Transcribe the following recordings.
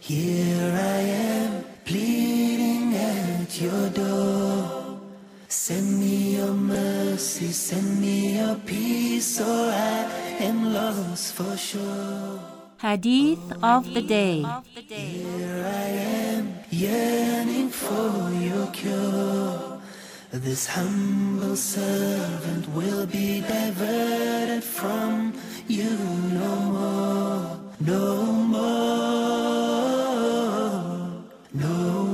Here I am, pleading at your door. Send me your mercy, send me your peace, or I am lost for sure. Hadith of the Day. Here I am, yearning for your cure. This humble servant will be diverted from you no more, no more, no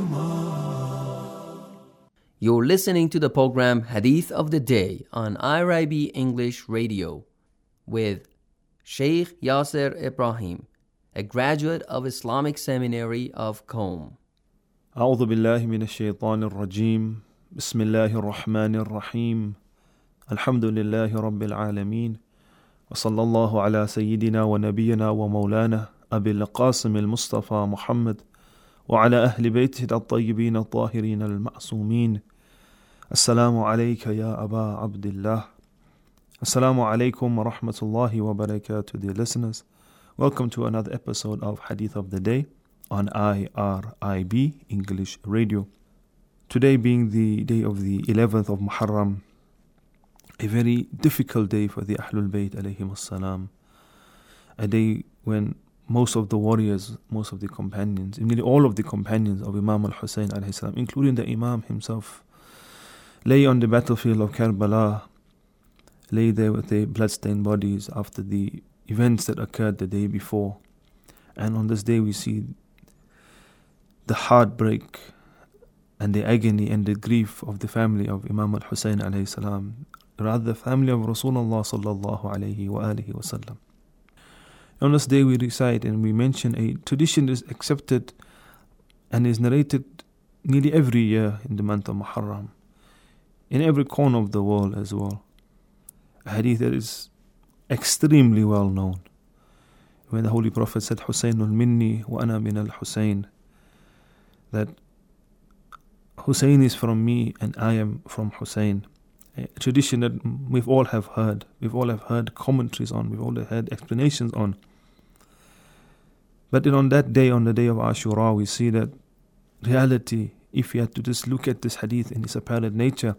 more. You're listening to the program Hadith of the Day on IRIB English Radio with Sheikh Yasser Ibrahim, a graduate of Islamic Seminary of Qom. أعوذ بالله من الشيطان الرجيم بسم الله الرحمن الرحيم الحمد لله رب العالمين وصلى الله على سيدنا ونبينا ومولانا أبي القاسم المصطفى محمد وعلى أهل بيته الطيبين الطاهرين المعصومين. السلام عليك يا أبا عبد الله. Assalamu alaikum wa rahmatullahi wa barakatuh, dear listeners. Welcome to another episode of Hadith of the Day on IRIB English Radio. Today being the day of the 11th of Muharram, a very difficult day for the Ahlul Bayt alayhim as-salam. A day when most of the warriors, most of the companions, nearly all of the companions of Imam al-Hussein alayhi salam, including the Imam himself, lay on the battlefield of Karbala, lay there with their bloodstained bodies after the events that occurred the day before. And on this day we see the heartbreak and the agony and the grief of the family of Imam al-Hussein alayhi salam, rather the family of Rasulullah sallallahu alayhi wa alihi wa sallam. On this day we recite and we mention a tradition that is accepted and is narrated nearly every year in the month of Muharram, in every corner of the world as well. A hadith that is extremely well known, when the Holy Prophet said, Husaynul minni wa ana min al-Husayn, that Hussein is from me and I am from Hussein. A tradition that we've all have heard commentaries on, we've all heard explanations on. But then on that day, on the day of Ashura, we see that reality, if you had to just look at this hadith in its apparent nature,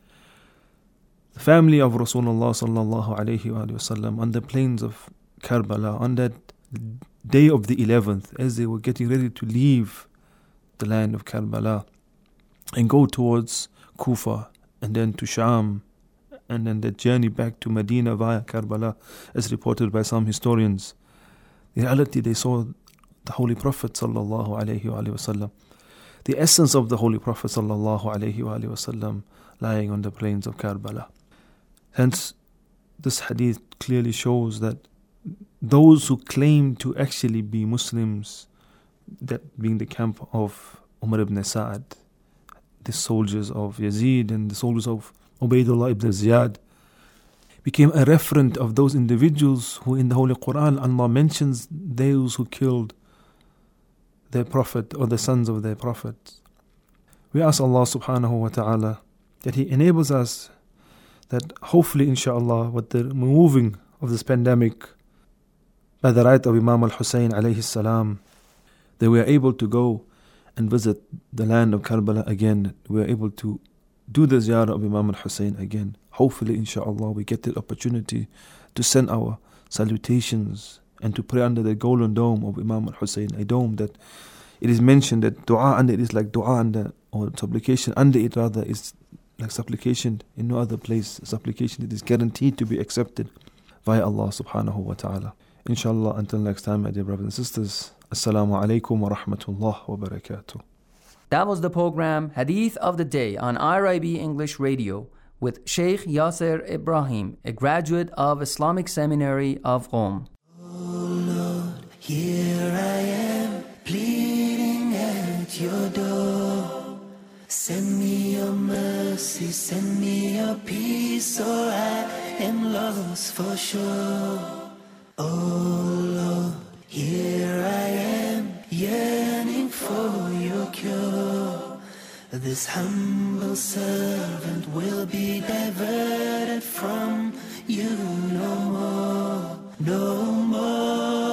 the family of Rasulullah sallallahu alayhi wa sallam on the plains of Karbala, on that day of the 11th, as they were getting ready to leave the land of Karbala and go towards Kufa and then to Sham, and then the journey back to Medina via Karbala, as reported by some historians. In reality, they saw the Holy Prophet sallallahu alayhi wa sallam, the essence of the Holy Prophet sallallahu alayhi wa sallam, lying on the plains of Karbala. Hence, this hadith clearly shows that those who claim to actually be Muslims, that being the camp of Umar ibn Sa'ad, the soldiers of Yazid and the soldiers of Ubaydullah ibn Ziyad, became a referent of those individuals who in the Holy Quran Allah mentions those who killed their Prophet or the sons of their Prophet. We ask Allah subhanahu wa ta'ala that He enables us, that hopefully inshallah with the removing of this pandemic by the right of Imam al-Hussein alayhi salam, that we are able to go and visit the land of Karbala again. We are able to do the ziyarah of Imam al-Hussein again. Hopefully inshallah we get the opportunity to send our salutations and to pray under the golden dome of Imam al-Hussein, a dome that it is mentioned that dua under it is like dua under, or supplication under it rather is like supplication in no other place. Supplication that is guaranteed to be accepted via Allah subhanahu wa ta'ala. Inshallah, until next time, my dear brothers and sisters, Assalamu alaikum wa rahmatullah wa barakatuh. That was the program Hadith of the Day on IRIB English Radio with Sheikh Yasser Ibrahim, a graduate of Islamic Seminary of Qom. Oh Lord, here I am, pleading at your door. Send me your mercy, send me your peace, or I am lost for sure. Oh Lord, here I am, yearning for your cure. This humble servant will be diverted from you no more, no more.